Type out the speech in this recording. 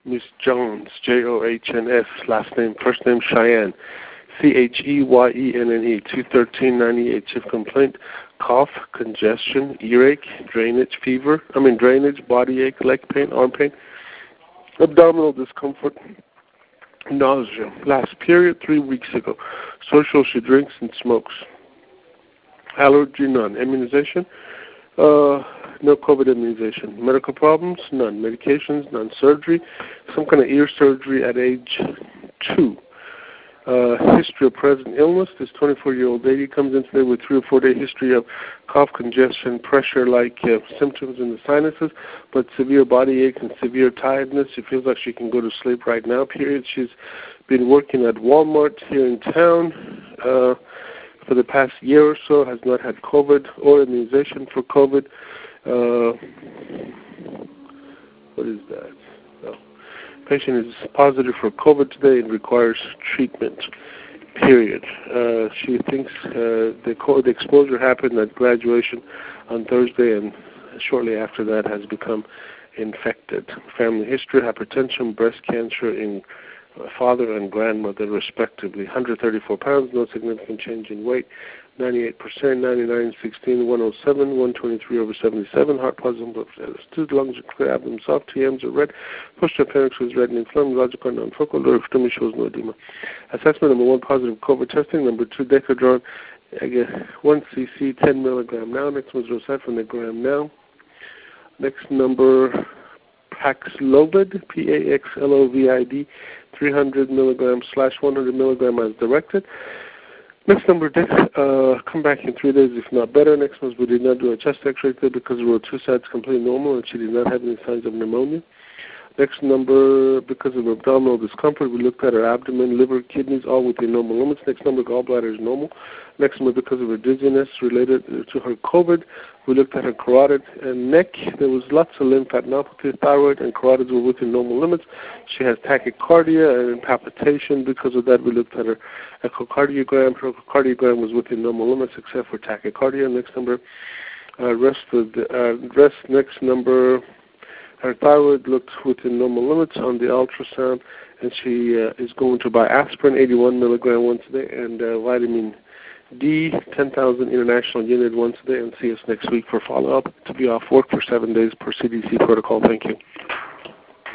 Miss Jones, Johns, last name, first name Cheyenne, Cheyenne, 21398. Chief complaint: cough, congestion, earache, drainage, body ache, leg pain, arm pain, abdominal discomfort, nausea. Last period 3 weeks ago. Social, she drinks and smokes. Allergy, none. Immunization, no COVID immunization. Medical problems, none. Medications, none. Surgery, some kind of ear surgery at age 2. History of present illness. This 24-year-old lady comes in today with 3 or 4 day history of cough, congestion, pressure-like symptoms in the sinuses, but severe body ache and severe tiredness. She feels like she can go to sleep right now, period. She's been working at Walmart here in town for the past year or so, has not had COVID or immunization for COVID. What is that? Patient is positive for COVID today and requires treatment, period. She thinks the exposure happened at graduation on Thursday, and shortly after that has become infected. Family history: hypertension, breast cancer in father and grandmother, respectively. 134 pounds, no significant change in weight. 98%, 99, 16, 107, 123/77, heart positive, blood status 2, lungs are clear, abdomen soft, TMs are red, posterior appendix was red and inflamed, logical non-focal, lower extremity shows no edema. Assessment: number 1, positive COVID testing. Number 2, Decadron, 1 cc, 10 milligram now. Next one's Rocephin now. Next number, Paxlovid, Paxlovid, 300 milligrams / 100 milligram as directed. Next number, come back in 3 days if not better. Next one, we did not do a chest x-ray today because we were 2 sides completely normal and she did not have any signs of pneumonia. Next number, because of abdominal discomfort, we looked at her abdomen, liver, kidneys, all within normal limits. Next number, gallbladder is normal. Next number, because of her dizziness related to her COVID, we looked at her carotid and neck. There was lots of lymphadenopathy, thyroid, and carotids were within normal limits. She has tachycardia and palpitation. Because of that, we looked at her echocardiogram. Her echocardiogram was within normal limits except for tachycardia. Next number, next number, her thyroid looked within normal limits on the ultrasound, and she is going to buy aspirin, 81 milligram once a day, and vitamin D, 10,000 international unit once a day, and see us next week for follow-up to be off work for 7 days per CDC protocol. Thank you.